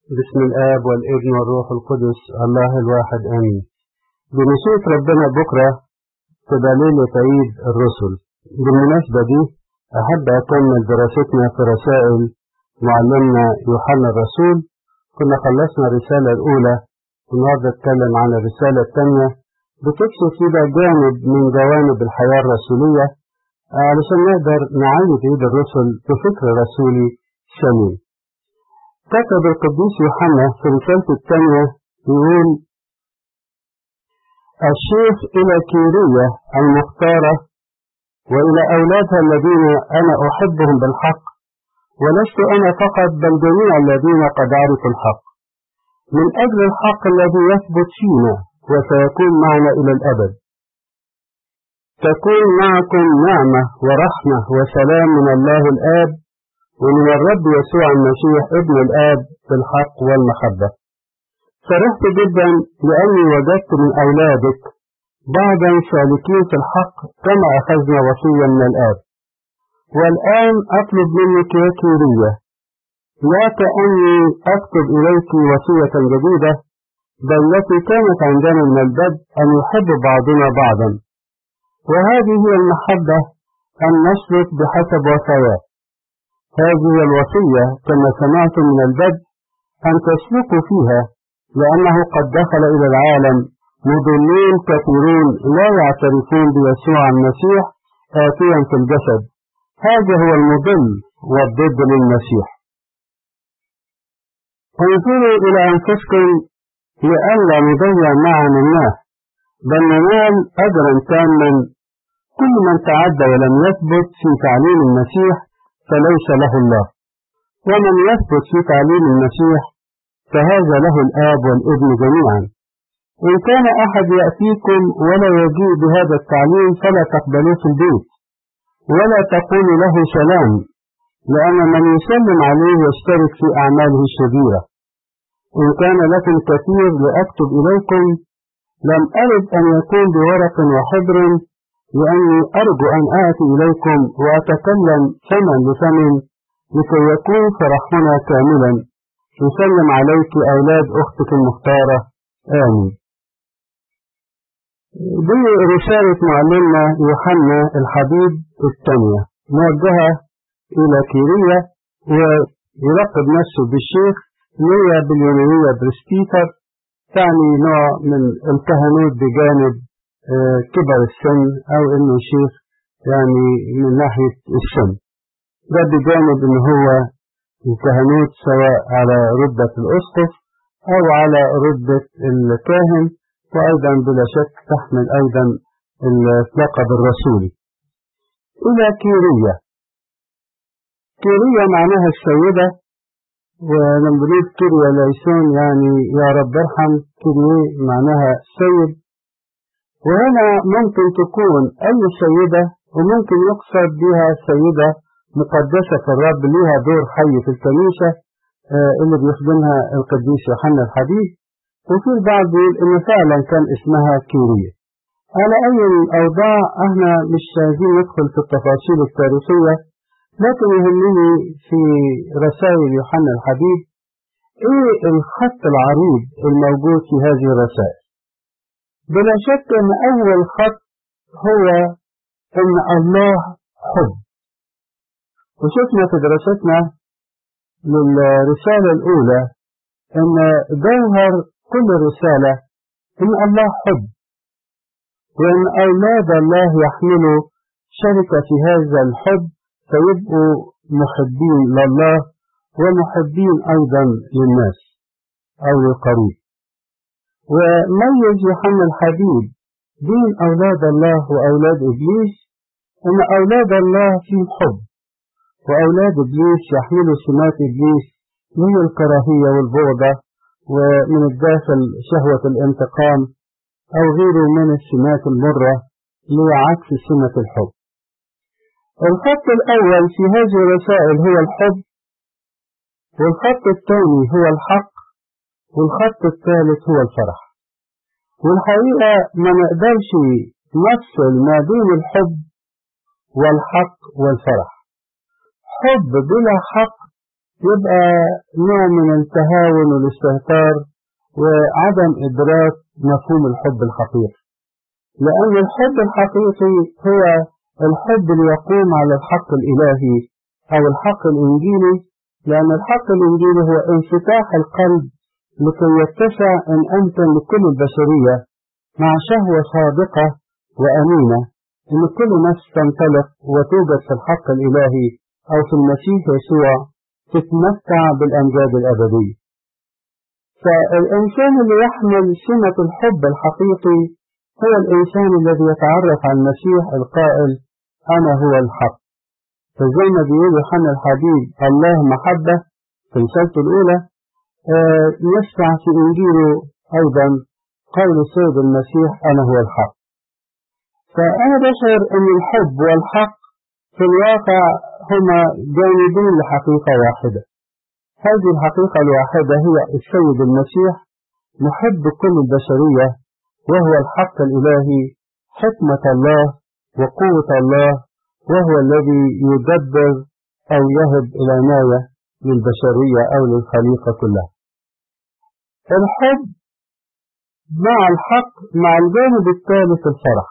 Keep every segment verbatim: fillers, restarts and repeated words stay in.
بسم الآب والابن والروح القدس الله الواحد آمين. بمشيئة ربنا بكرة تبقى ليلة عيد الرسل. بالمناسبة دي أحب أكمل دراستنا في رسائل معلمنا يوحنا الرسول. كنا خلصنا الرسالة الأولى والنهارده نتكلم عن الرسالة الثانية، بتكشف كده جانب من جوانب الحياة الرسولية علشان نقدر نعيد عيد الرسل بفكر رسولي سليم. كتب القديس يوحنا في رسالته الثانية يقول: الشيخ إلى كيرية المختارة وإلى أولادها الذين أنا أحبهم بالحق، ولست أنا فقط بل جميع الذين قد عرفوا الحق، من أجل الحق الذي يثبت فينا وسيكون معنا إلى الأبد. تكون معكم نعمة ورحمة وسلام من الله الآب ومن الرب يسوع المسيح ابن الآب في الحق والمحبة. فرحت جدا لأني وجدت من أولادك بعضا سالكين في الحق كما أخذنا وصية من الآب. والآن أطلب منك يا كيرية لا كأني أكتب إليك وصية جديدة، بل التي كانت عندنا من البدء أن يحب بعضنا بعضا، وهذه هي المحبة أن نسلك بحسب وصاياه. هذه الوصية كما سمعت من البدء أن تسلكوا فيها، لأنه قد دخل إلى العالم مضلين كثيرون لا يعترفون بيسوع المسيح آتيا في الجسد. هذا هو المضل والضد للمسيح. انظروا إلى أنفسكم لئلا نضيع معا الناس، بل ننال أجرا تاما. كل من تعدى ولم يثبت في تعليم المسيح فليس له الله، ومن يثبت في تعليم المسيح فهذا له الآب والابن جميعا. إن كان أحد يأتيكم ولا يجيء بهذا التعليم فلا تقبلوه في البيت ولا تقولوا له سلام، لأن من يسلم عليه يشترك في أعماله الشريرة. إن كان لكم كثير لأكتب إليكم، لم أرد أن يكون بورق وحبر، لأني أرجو أن آتي إليكم وأتكلم فما لفم لكي يكون فرحنا كاملا. يسلم عليك أولاد أختك المختارة. آمين. دي رسالة معلمنا يوحنا الحبيب الثانية موجهة إلى كيرية، ويلقب نفسه بالشيخ نية باليونانية برستيتر، تعني نوع من الكهنوت بجانب كبر السن، أو إنه شيخ يعني من ناحية السن، ده بجانب إنه هو الكهنوت سواء على رتبة الأسقف أو على رتبة الكاهن، وأيضا بلا شك تحمل أيضا اللقب الرسولي. إلى كيرية. كيرية معناها السيدة، ولما بنقول كيريا ليسون يعني يا رب ارحم، كيرية معناها سيد. وهنا ممكن تكون أي سيدة، وممكن يقصد بها سيدة مقدسة في الرب لها دور حي في الكنيسة اللي بيخدمها القديس يوحنا الحبيب. وفي البعض يقول إن فعلا كان اسمها كيرية. على أي الأوضاع احنا مش عايزين ندخل في التفاصيل التاريخية، لكن يهمني في رسائل يوحنا الحبيب ايه الخط العريض الموجود في هذه الرسائل. بلا شك ان اول خط هو ان الله حب. وشفنا في دراستنا للرسالة الاولى ان جوهر كل رسالة ان الله حب، وان اولاد الله يحملوا شركة في هذا الحب فيبقوا محبين لله ومحبين ايضا للناس او للقريب. وميز يوحنا الحبيب بين أولاد الله وأولاد إبليس أن أولاد الله فيهم حب، وأولاد إبليس يحملوا سمات إبليس من الكراهية والبغضة، ومن الداخل شهوة الانتقام أو غيره من السمات المرة لعكس سمة الحب. الخط الأول في هذه الرسائل هو الحب، والخط الثاني هو الحق، والخط الثالث هو الفرح. والحقيقة ما نقدرش نفصل ما بين الحب والحق والفرح. حب بلا حق يبقى نوع من التهاون والاستهتار وعدم إدراك مفهوم الحب الحقيقي، لأن الحب الحقيقي هو الحب اللي يقوم على الحق الإلهي أو الحق الإنجيلي، لأن الحق الإنجيلي هو انفتاح القلب لكي يتسع أن أمكن لكل البشرية مع شهوة صادقة وأمينة أن كل نفس تنطلق وتوجد في الحق الإلهي أو في المسيح يسوع تتمتع بالأمجاد الأبدية. فالإنسان اللي يحمل سمة الحب الحقيقي هو الإنسان الذي يتعرف على المسيح القائل أنا هو الحق. فزي ما بيقول يوحنا الحبيب الله محبة في رسالته الأولى، آه يسمع في إنجيله أيضا قول السيد المسيح أنا هو الحق. فأنا بشعر أن الحب والحق في الواقع هما جانبين لحقيقة واحدة. هذه الحقيقة الواحدة هي السيد المسيح محب كل البشرية، وهو الحق الإلهي، حكمة الله وقوة الله، وهو الذي يدبر أو يهب العناية للبشرية أو للخليقة كلها. الحب مع الحق مع الجانب الثالث الفرح.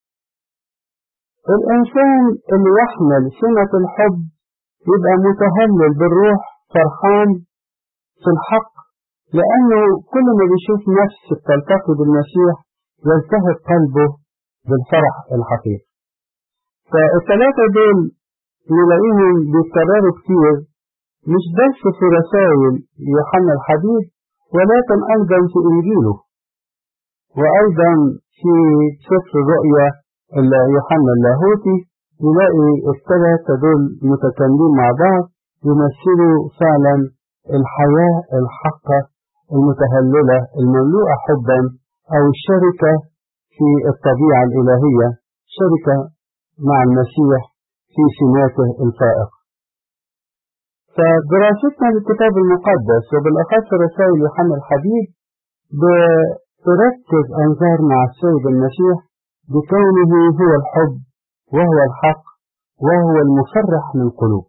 الإنسان اللي يحمل سمة الحب يبقى متهلل بالروح فرحان في الحق، لأنه كل ما بيشوف نفس تلتقي بالمسيح يلتهب قلبه بالفرح الحقيقي. فالثلاثة دول نلاقيهم بيتكرروا كتير مش بس في رسائل يوحنا الحبيب، ولكن أيضا في إنجيله، وأيضا في سفر الرؤيا يوحنا اللاهوتي نلاقي الثلاثة دول متكاملين مع بعض يمثلوا فعلا الحياة الحقة المتهللة المملوءة حبا أو الشركة في الطبيعة الإلهية، شركة مع المسيح في سماته الفائقة. فدراستنا للكتاب المقدس وبالأخص رسائل يوحنا الحبيب بتركز أنظارنا على السيد المسيح بكونه هو الحب وهو الحق وهو المفرح للقلوب.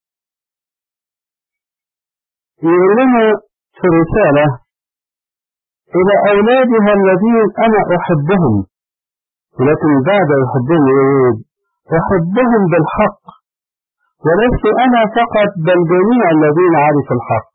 يقول لنا في الرسالة إلى أولادها الذين أنا أحبهم، ولكن بعد يحبهم يقول أحبهم بالحق، ولست أنا فقط بل جميع الذين عرفوا الحق.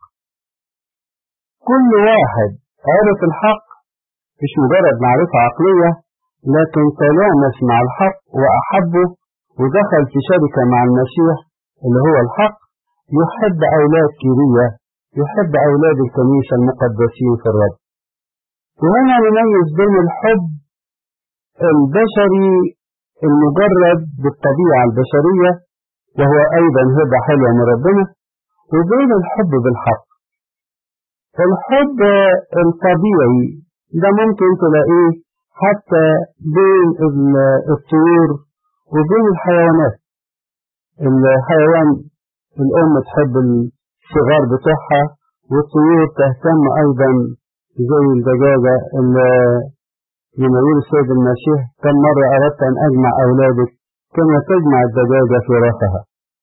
كل واحد عرف الحق مش مجرد معرفة عقلية، لكن تلامس مع الحق وأحبه ودخل في شركة مع المسيح اللي هو الحق، يحب أولاد كيرية، يحب أولاد الكنيسة المقدسين في الرب. وهنا نميز بين الحب البشري المجرد بالطبيعة البشرية وهو أيضا هبة حلوة من ربنا، وبين الحب بالحق. الحب الطبيعي ده ممكن تلاقيه حتى بين الطيور وبين الحيوانات. الحيوان الأم تحب الصغار بتوعها، والطيور تهتم أيضا زي الدجاجة اللي لما يقول السيد المسيح كم مرة أردت أن أجمع أولادك كما تجمع الدجاجة في راسها.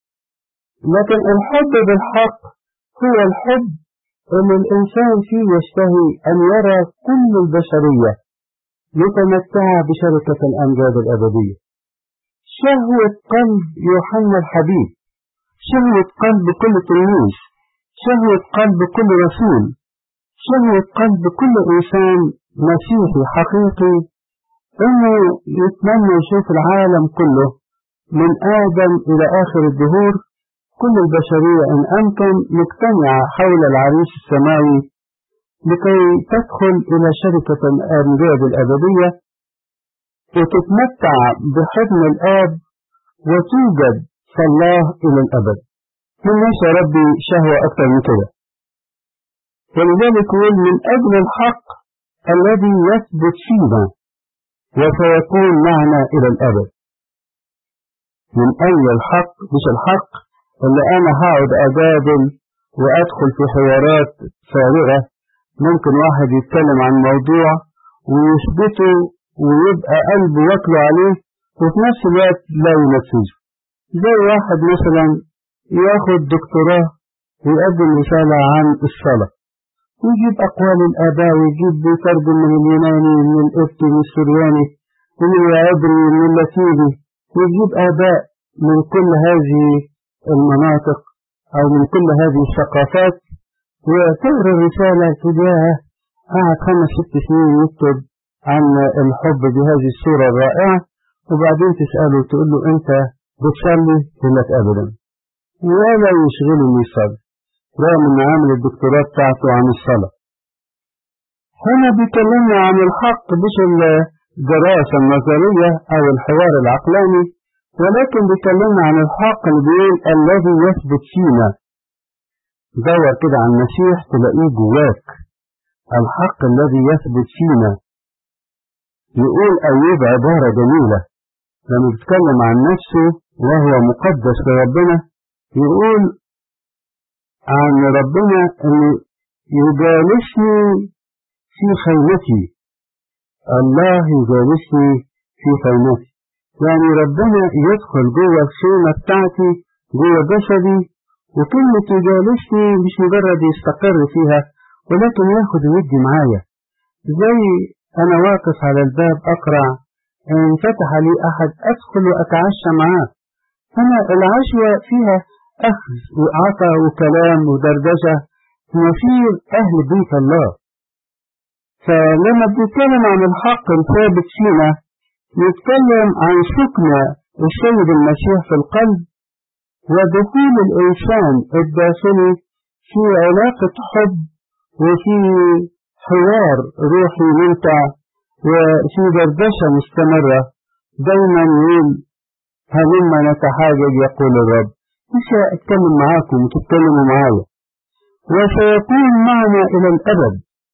لكن الحب بالحق هو الحب أن الإنسان فيه يشتهي أن يرى كل البشرية متمتعة بشركة الأمجاد الأبدية. شهوة قلب يوحنا الحبيب، شهوة قلب كل تلميذ، شهوة قلب كل رسول، شهوة قلب كل إنسان مسيحي حقيقي، إنه يتمنى يشوف العالم كله من آدم إلى آخر الدهور كل البشرية إن أمكن مجتمعة حول العريس السماوي لكي تدخل إلى شركة الأمجاد الأبدية وتتمتع بحضن الآب وتوجد فالله إلى الأبد. من ليس ربي شهوة أكثر من كده. ولذلك يقول من أجل الحق الذي يثبت فينا وسيكون معنا إلى الأبد. من أجل الحق، مش الحق اللي أنا هقعد أجادل وأدخل في حوارات فارغة، ممكن واحد يتكلم عن موضوع ويثبته ويبقى قلبه يطلع عليه وفي نفس الوقت لا ينفذه. زي واحد مثلا ياخد دكتوراه ويقدم رسالة عن الصلاة، ويجيب أقوال الآباء، ويجيب بيترجم من اليوناني من القبطي من السرياني ومن العبري من اللاتيني، ويجيب آباء من كل هذه المناطق أو من كل هذه الثقافات، وتقرأ الرسالة تجاهها. قعد خمس ست سنين يكتب عن الحب بهذه الصورة الرائعة، وبعدين تسأله تقول له أنت بتصلي؟ يقول لك أبدا، ولا يشغلني الصلاة، رغم أن عامل الدكتوراه بتاعته عن الصلاة. هنا بيكلمنا عن الحق مش الدراسة النظرية أو الحوار العقلاني، ولكن بيكلمنا عن الحق اللي بيقول الذي يثبت فينا. دور كده عن المسيح تلاقيه جواك، الحق الذي يثبت فينا. يقول أيوب عبارة جميلة لما بيتكلم عن نفسه وهو مقدس لربنا، يقول عن ربنا أن يجالسني في خيمتي، الله يجالسني في خيمتي، يعني ربنا يدخل جوه الخيمة بتاعتي جوه جسدي، وكلمة يجالسني مش مجرد يستقر فيها، ولكن ياخد ويدي معايا. زي أنا واقف على الباب أقرع، إن فتح لي أحد أدخل وأتعشى معاه. هنا العشوة فيها أخذ وعطى وكلام ودردشة، نصير أهل بيت الله. فلما بنتكلم عن الحق الثابت فينا، نتكلم عن سكن السيد المسيح في القلب، ودخول الإنسان الداخلي في علاقة حب وفي حوار روحي ممتع وفي دردشة مستمرة. دايما يقول هلما نتحاجج يقول الرب، مش أتكلم معاكم وتتكلموا معايا، وسيكون معنا إلى الأبد.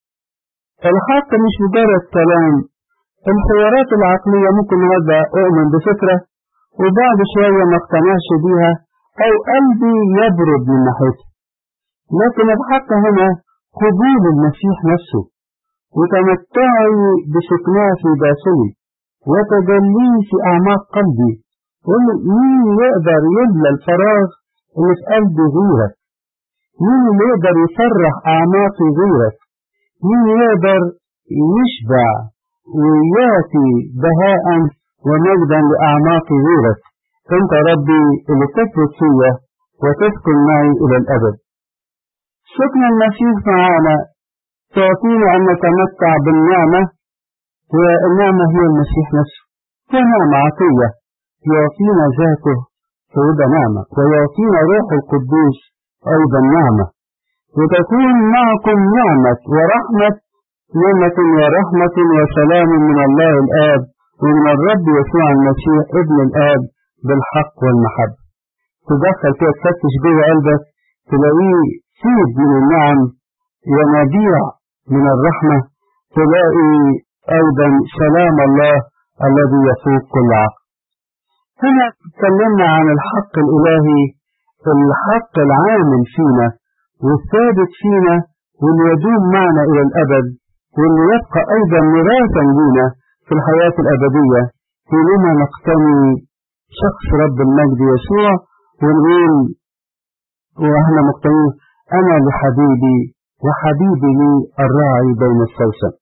الحق مش مجرد كلام. الحوارات العقلية ممكن هذا أؤمن بفكرة وبعد شوية ما اقتنعش بيها أو قلبي يبرد من ناحيته، لكن الحق هنا قبول المسيح نفسه وتمتعي بسكناه في داخلي وتجليه في أعماق قلبي. مين يقدر يملى الفراغ اللي في قلبي غيرك؟ مين اللي يقدر يفرح أعماقي غيرك؟ مين يقدر يشبع ويأتي بهاء ومجدا لأعماقي غيرك؟ أنت ربي اللي تثبت فيا وتسكن معي إلى الأبد. سكن المسيح معنا تعطينا أن نتمتع بالنعمة، والنعمة هي المسيح نفسه، ونعمة عطية يعطينا ذاته فهذا نعمة، ويعطينا روح القدوس أيضا نعمة، وتكون معكم نعمة ورحمة، نعمة ورحمة وسلام من الله الآب ومن الرب يسوع المسيح ابن الآب بالحق والمحبة. تدخل كده تفتش جوه قلبك تلاقيه فيض من النعم ونبيع من الرحمة، تلاقي أيضا سلام الله الذي يفوق كل عقل. هنا تكلمنا عن الحق الإلهي، الحق العامل فينا والثابت فينا واللي يدوم معنا إلى الأبد، واللي يبقى أيضا ميراثا لنا في الحياة الأبدية حينما نقتني شخص رب المجد يسوع ونقول وإحنا مقتنين أنا لحبيبي وحبيبي لي الراعي بين السوسن.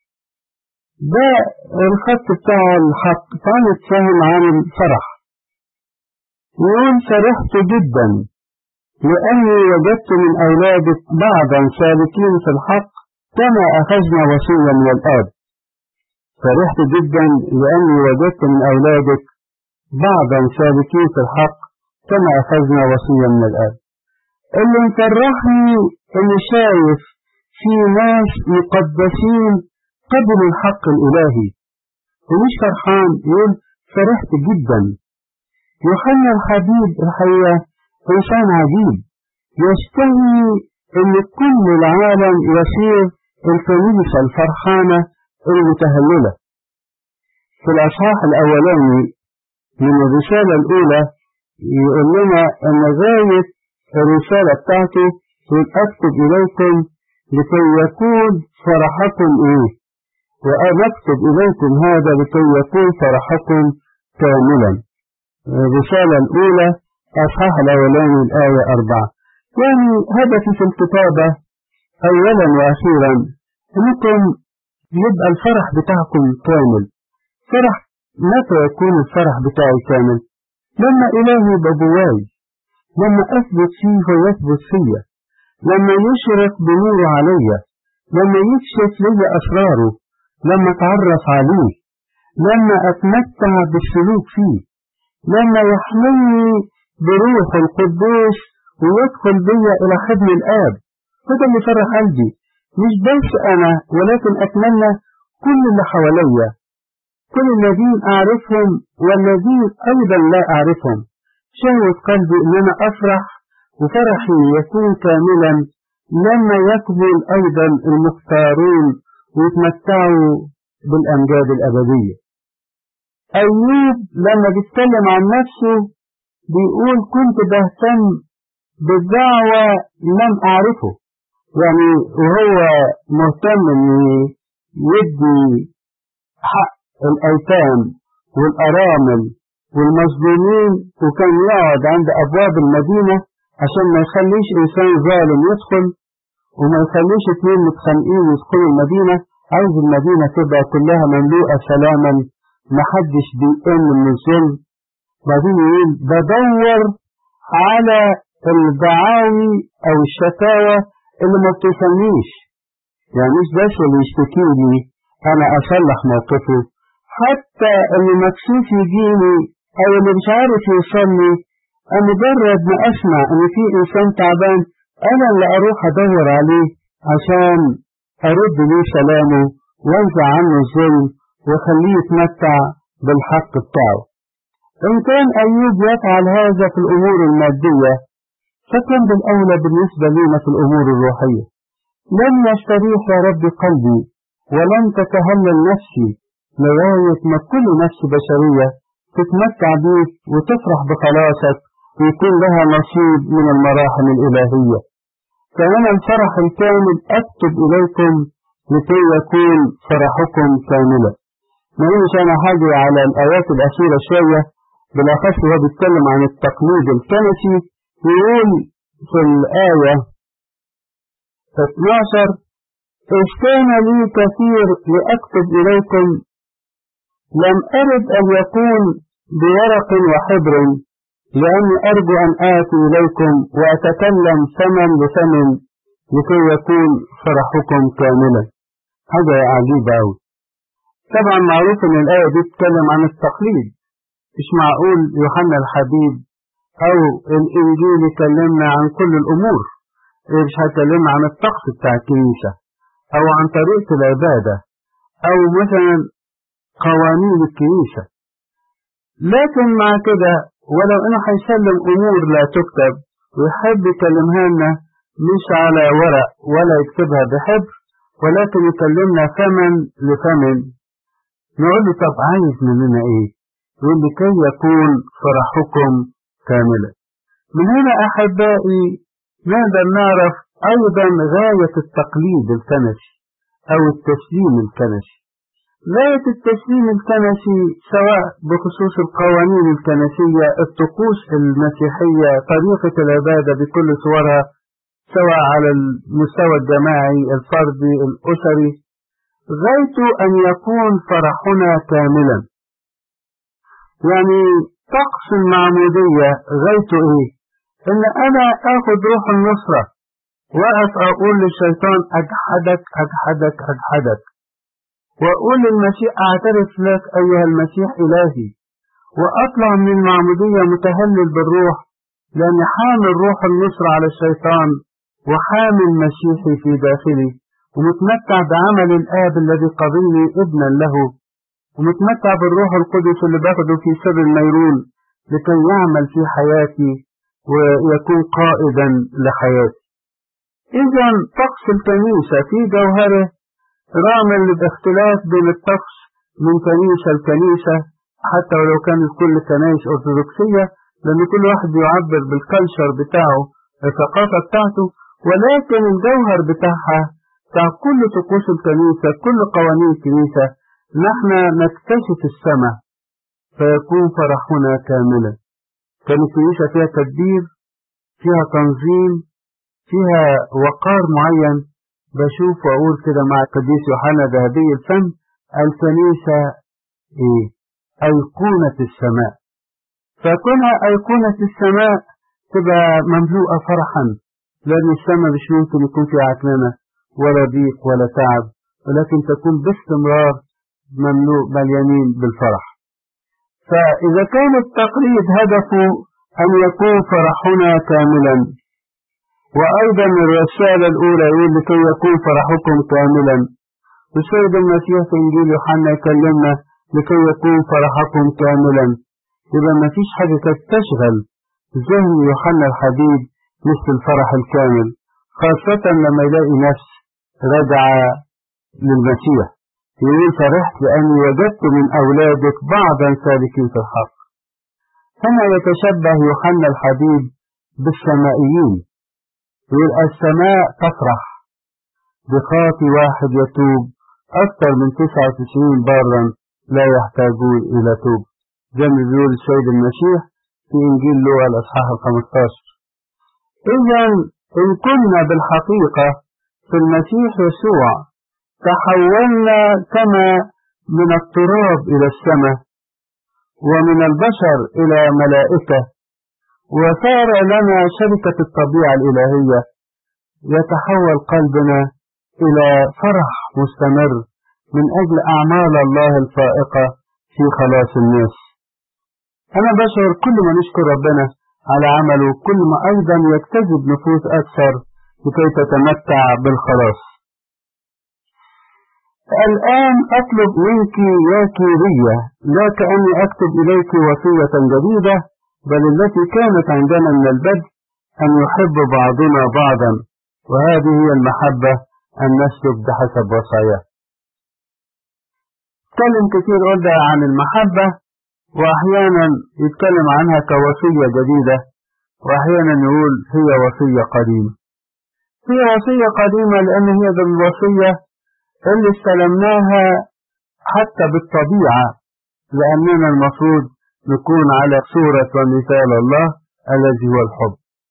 ده الخط بتاع الحق. تعالوا نتفاهم عن الفرح. يقول فرحت جدا لأني وجدت من أولادك بعضا سالكين في الحق كما أخذنا وصية من الآب. فرحت جدا لأني وجدت من أولادك بعضا سالكين في الحق كما أخذنا وصية من الآب. اللي مفرحني اللي شايف في ناس مقدسين قبلوا الحق الإلهي، ومش فرحان يقول فرحت جدا. يوحنا الحبيب الحقيقة إنسان عجيب، يشتهي أن كل العالم يصير الكنيسة الفرحانة المتهللة. في الأصحاح الأولاني من الرسالة الأولى يقول لنا أن غاية الرسالة بتاعته أكتب إليكم لكي يكون فرحكم إيه، وأنا أكتب إليكم هذا لكي يكون فرحكم كاملا. الرسالة الأولى أصحاح الأولاني الآية أربعة. يعني هدفي في الكتابة أولا وأخيرا أنكم يبقى الفرح بتاعكم كامل. فرح متى يكون الفرح بتاعي كامل؟ لما إلهي بجواي، لما أثبت فيه ويثبت فيا، لما يشرق بنوره عليا، لما يكشف لي أسراره، لما أتعرف عليه، لما أتمتع بالسلوك فيه، لما يحملني بروح القدوس ويدخل بي إلى خدم الآب. هذا اللي فرح قلبي، مش بس أنا ولكن أتمنى كل اللي حواليا، كل الذين أعرفهم والذين أيضا لا أعرفهم. شهوة قلبي أن أنا أفرح، وفرحي يكون كاملا لما يكمل أيضا المختارون ويتمتعوا بالأمجاد الأبدية. أيوب لما بيتكلم عن نفسه بيقول كنت بهتم بالدعوة لم أعرفه، يعني وهو مهتم أن يدي حق الأيتام والأرامل والمظلومين، وكان يقعد عند أبواب المدينة عشان ما يخليش إنسان ظالم يدخل وما يخليش اتنين متخانقين يدخلوا المدينة. عايز المدينة تبقى كلها مملوءة سلاما، محدش بيقل من الظلم. بعدين يقول بدور على الدعاوي أو الشكاوى اللي ما بتوصلنيش، يعني مش بس اللي يشتكي لي أنا أصلح موقفه، حتى اللي مكسوف يجيني أو اللي مش عارف يوصلني، مجرد ما أسمع إن في إنسان تعبان أنا اللي أروح أدور عليه عشان أرد له سلامه وانزع عنه الظلم وخليه يتمتع بالحق بتاعه. إن كان أيوب يفعل هذا في الأمور المادية، فكان بالأولى بالنسبة لنا في الأمور الروحية. لن يستريح يا رب قلبي ولن تتهلل نفسي لغاية ما كل نفس بشرية تتمتع بيك وتفرح بخلاصك ويكون لها نصيب من المراحم الإلهية. كمان الفرح الكامل أكتب إليكم لكي يكون فرحكم كاملا. ما مش أنا حاجة على الآيات الأخيرة شوية، بالأخص هو بيتكلم عن التقليد الكنسي. يقول في الآية اثنا عشر إذ كان لي كثير لأكتب إليكم لم أرد أن يكون بورق وحبر، لأني أرجو أن آتي إليكم وأتكلم ثمن بثمن لكي يكون فرحكم كاملا. هذا عجيب أوي. طبعا معروف أن الآية دي تتكلم عن التقليد، مش معقول يوحنا الحبيب أو الإنجيل يكلمنا عن كل الأمور، مش هيكلمنا عن الطقس بتاع الكنيسة أو عن طريقة العبادة أو مثلا قوانين الكنيسة. لكن مع كده ولو إنه هيسلم أمور لا تكتب ويحب يكلمها لنا مش على ورق ولا يكتبها بحبر، ولكن يكلمنا ثمن لثمن، نقول له طب عايز مننا إيه؟ يقول لكي يكون فرحكم كاملا. من هنا أحبائي نقدر نعرف أيضا غاية التقليد الكنسي أو التسليم الكنسي. غاية التسليم الكنسي سواء بخصوص القوانين الكنسية، الطقوس المسيحية، طريقة العبادة بكل صورها، سواء على المستوى الجماعي الفردي الأسري، غايته أن يكون فرحنا كاملا. يعني طقس المعمودية غايته إيه؟ إن أنا آخذ روح النصرة وأقف أقول للشيطان أجحدك أجحدك أجحدك، وأقول للمسيح أعترف لك أيها المسيح إلهي، وأطلع من المعمودية متهلل بالروح لأن حامل روح النصر على الشيطان وحامل مسيحي في داخلي، ومتمتع بعمل الآب الذي قضيني ابنا له، ومتمتع بالروح القدس اللي باخده في سر النيرون لكي يعمل في حياتي ويكون قائدا لحياتي. إذا طقس الكنيسة في جوهره رغم الاختلاف بين الطقس من كنيسة لكنيسة، حتى ولو كانت كل كنائس أرثوذكسية، لأن كل واحد يعبر بالكالتشر بتاعه الثقافة بتاعته، ولكن الجوهر بتاعها بتاع كل طقوس الكنيسة كل قوانين الكنيسة نحن نكتشف السماء فيكون فرحنا كاملا. كان الكنيسة فيها تدبير، فيها تنظيم، فيها وقار معين. بشوف وأقول كده مع القديس يوحنا ذهبي الفم: الكنيسة إيه؟ أيقونة السماء. فكونها أيقونة السماء تبقى مملوءة فرحا، لأن السماء مش ممكن يكون فيها عكننة ولا ضيق ولا تعب، ولكن تكون باستمرار مملوء مليانين بالفرح. فإذا كان التقليد هدفه أن يكون فرحنا كاملا، وأيضا الرسالة الأولى يقول لكي يكون فرحكم كاملا، والسيد المسيح في إنجيل يوحنا يكلمنا لكي يكون فرحكم كاملا، يبقى ما فيش حاجة تشغل ذهن يوحنا الحبيب مثل الفرح الكامل، خاصة لما يلاقي نفس رجع للمسيح يقول: فرحت لأني وجدت من أولادك بعضا سالكين في الحق. هنا يتشبه يوحنا الحبيب بالسمائيين، يقول: السماء تفرح بخاطي واحد يتوب أكثر من تسعة وتسعين بارا لا يحتاجون إلى توب، زي ما بيقول السيد المسيح في إنجيل لوقا الأصحاح الخامس عشر. إذا إن كنا بالحقيقة في المسيح يسوع تحولنا كما من التراب إلى السماء، ومن البشر إلى ملائكة، وصار لنا شركة الطبيعة الإلهية، يتحول قلبنا إلى فرح مستمر من أجل أعمال الله الفائقة في خلاص الناس. أنا بشعر كل ما نشكر ربنا على عمله كل ما أيضا يجتذب نفوس أكثر لكي تتمتع بالخلاص. الآن أطلب منك يا كيرية لا كأني أكتب إليك وصية جديدة، بل التي كانت عندنا من البدء، أن يحب بعضنا بعضا، وهذه هي المحبة أن نسلك بحسب وصاياه. يتكلم كثير قلنا عن المحبة، وأحيانا يتكلم عنها كوصية جديدة، وأحيانا يقول هي وصية قديمة. هي وصية قديمة لأن هي الوصية اللي استلمناها حتى بالطبيعة، لأننا المفروض نكون على صورة ومثال الله الذي هو الحب.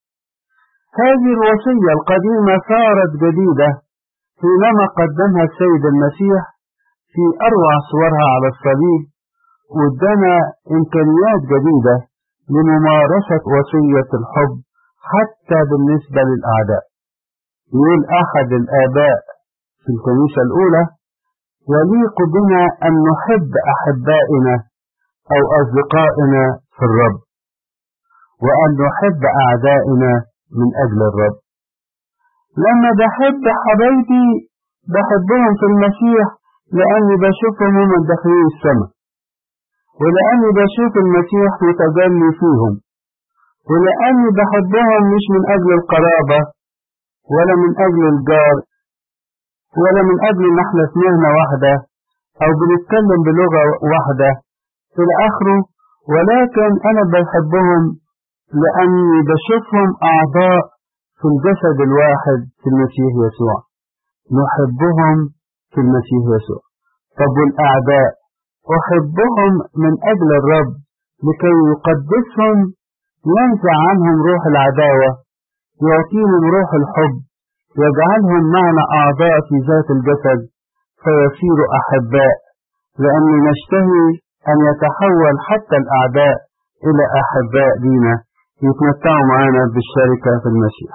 هذه الوصية القديمة صارت جديدة حينما قدمها السيد المسيح في أروع صورها على الصليب، وادانا إمكانيات جديدة لممارسة وصية الحب حتى بالنسبة للأعداء. يقول أحد الآباء في الكنيسة الأولى: يليق بنا أن نحب أحبائنا أو أصدقائنا في الرب، وأن نحب أعدائنا من أجل الرب. لما بحب حبايبي بحبهم في المسيح لأني بشوفهم هم داخلين السماء، ولأني بشوف المسيح متجلي فيهم، ولأني بحبهم مش من أجل القرابة ولا من أجل الجار ولا من أجل ان احنا في مهنة واحدة او بنتكلم بلغة واحدة إلى آخره، ولكن أنا بحبهم لأني بشوفهم أعضاء في الجسد الواحد في المسيح يسوع. نحبهم في المسيح يسوع. طب والأعداء أحبهم من أجل الرب لكي يقدسهم، ينزع عنهم روح العداوة، يعطيهم روح الحب، يجعلهم معنا أعضاء في ذات الجسد فيصيروا أحباء، لأن نشتهي أن يتحول حتى الأعداء إلى أحباء لينا يتمتعوا معنا بالشركة في المسيح.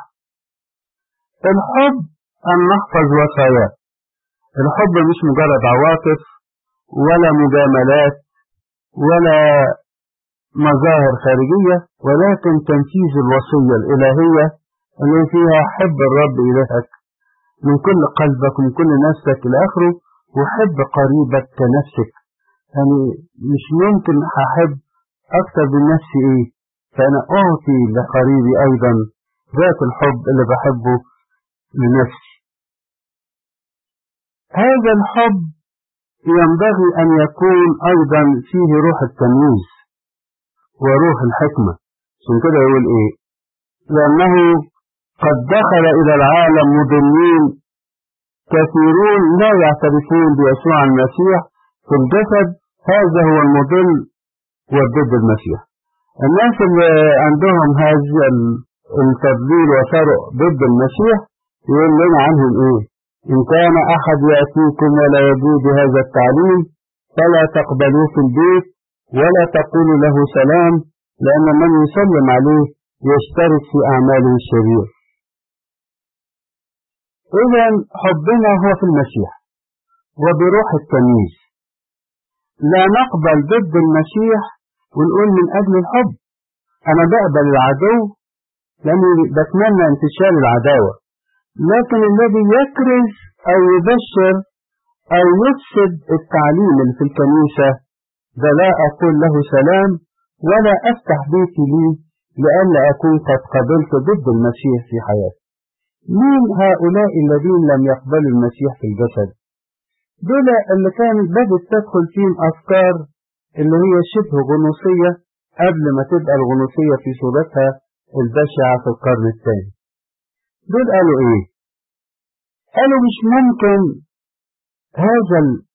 الحب أن نحفظ وصاياه. الحب مش مجرد عواطف ولا مجاملات ولا مظاهر خارجية، ولكن تنفيذ الوصية الإلهية اللي فيها حب الرب إلهك من كل قلبك ومن كل نفسك إلى آخره، وحب قريبك كنفسك. يعني مش ممكن أحب أكثر من نفسي إيه، فأنا أعطي لقريبي أيضا ذات الحب اللي بحبه لنفسي. هذا الحب ينبغي أن يكون أيضا فيه روح التمييز وروح الحكمة. عشان كده يقول إيه؟ لأنه قد دخل إلى العالم مضلين كثيرون لا يعترفون بيسوع المسيح في الجسد، هذا هو المضل والضد المسيح. الناس اللي عندهم هذا التضليل وصاروا ضد المسيح يقول لنا عنهم ايه؟ إن كان أحد يأتيكم ولا يجود هذا التعليم فلا تقبلوه في البيت ولا تقولوا له سلام، لأن من يسلم عليه يشترك في أعماله الشرير. إذا حبنا هو في المسيح وبروح التمييز، لا نقبل ضد المسيح ونقول من أجل الحب أنا بقبل العدو لأني بتمنى انتشار العداوة، لكن الذي يكرز أو يبشر أو يفسد التعليم اللي في الكنيسة ده لا أقول له سلام ولا أفتح بيتي ليه، لئلا أكون قد قبلت ضد المسيح في حياتي. مين هؤلاء الذين لم يقبلوا المسيح في الجسد؟ دول اللي كانت بدأت تدخل فيهم أفكار اللي هي شبه غنوصية قبل ما تبقى الغنوصية في صورتها البشعة في القرن الثاني. دول قالوا ايه؟ قالوا مش ممكن هذا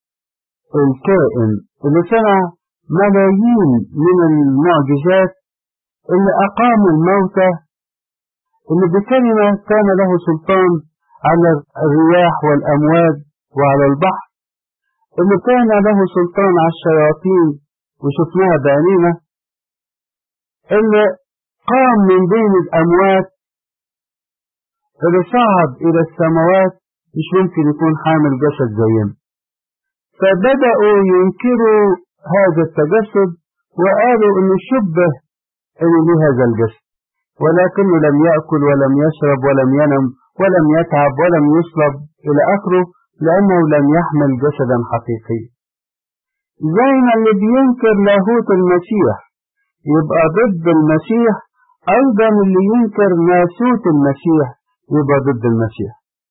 الكائن اللي صنع ملايين من المعجزات، اللي أقام الموتى، اللي بكلمة كان له سلطان على الرياح والأمواج وعلى البحر، اللي كان له سلطان على الشياطين وشفناها بعينينا، اللي قام من بين الأموات، اللي صعد إلى السماوات، مش ممكن يكون حامل جسد زينا. فبدأوا ينكروا هذا التجسد وقالوا إنه شبه إنه لهذا الجسد، ولكنه لم يأكل ولم يشرب ولم ينم ولم يتعب ولم يصلب إلى آخره، لأنه لم يحمل جسدا حقيقيا. زي ما اللي بينكر لاهوت المسيح يبقى ضد المسيح، أيضا اللي ينكر ناسوت المسيح يبقى ضد المسيح.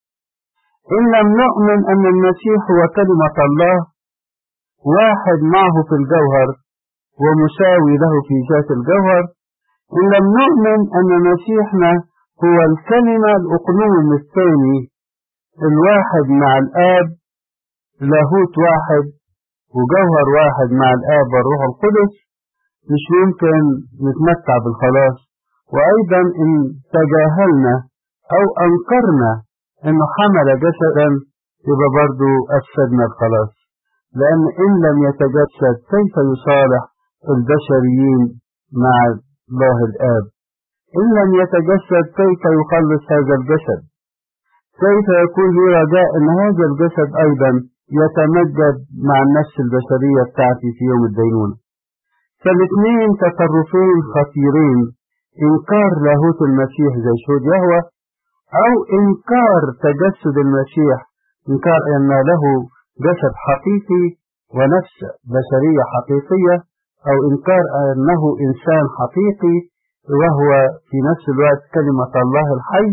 إن لم نؤمن أن المسيح هو كلمة الله واحد معه في الجوهر ومساوي له في ذات الجوهر، إن لم نؤمن أن مسيحنا هو الكلمة الأقنوم الثاني الواحد مع الآب، لاهوت واحد وجوهر واحد مع الآب والروح القدس، مش ممكن نتمتع بالخلاص. وأيضا إن تجاهلنا أو أنكرنا إنه حمل جسدا يبقى برضو أفسدنا الخلاص، لأن إن لم يتجسد كيف يصالح البشريين مع الله الآب؟ إن لم يتجسد كيف يخلص هذا الجسد؟ كيف يكون لي رجاء أن هذا الجسد أيضا يتمجد مع النفس البشرية بتاعتي في يوم الدينونة؟ فالاثنين تصرفين خطيرين، إنكار لاهوت المسيح زي شهود يهوه، أو إنكار تجسد المسيح، إنكار أن له جسد حقيقي ونفس بشرية حقيقية، أو إنكار أنه إنسان حقيقي وهو في نفس الوقت كلمة الله الحي.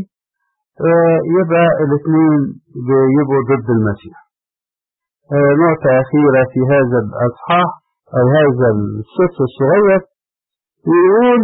يبقى الاثنين بيبقوا ضد المسيح. نقطة أخيرة في هذا الأصحاح أو هذا السطر الصغير يقول: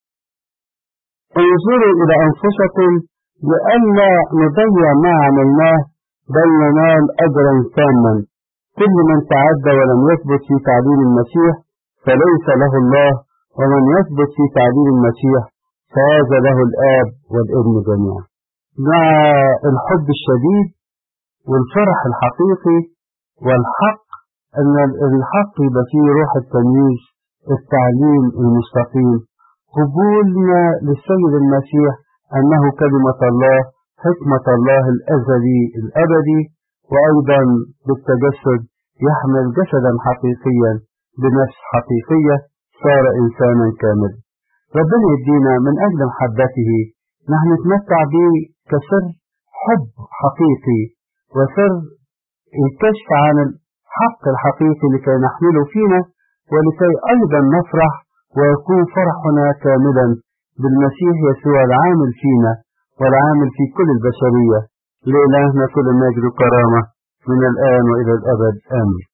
انظروا إلى أنفسكم لئلا نضيع ما عملناه بل ننال أجرا تاما. كل من تعدى ولم يثبت في تعليم المسيح فليس له الله، ومن يثبت في تعليم المسيح فهذا له الآب والابن جميعا. مع الحب الشديد والفرح الحقيقي والحق، أن الحق يبقى فيه روح التمييز، التعليم المستقيم، قبولنا للسيد المسيح أنه كلمة الله، حكمة الله الأزلي الأبدي، وأيضا بالتجسد يحمل جسدا حقيقيا بنفس حقيقية، صار إنسانا كاملا. ربنا يدينا من أجل محبته نحن نتمتع به كسر حب حقيقي وسر الكشف عن الحق الحقيقي لكي نحمله فينا، ولكي أيضا نفرح ويكون فرحنا كاملا بالمسيح يسوع العامل فينا والعامل في كل البشرية. لإلهنا كل مجد وكرامة من الآن وإلى الأبد، آمين.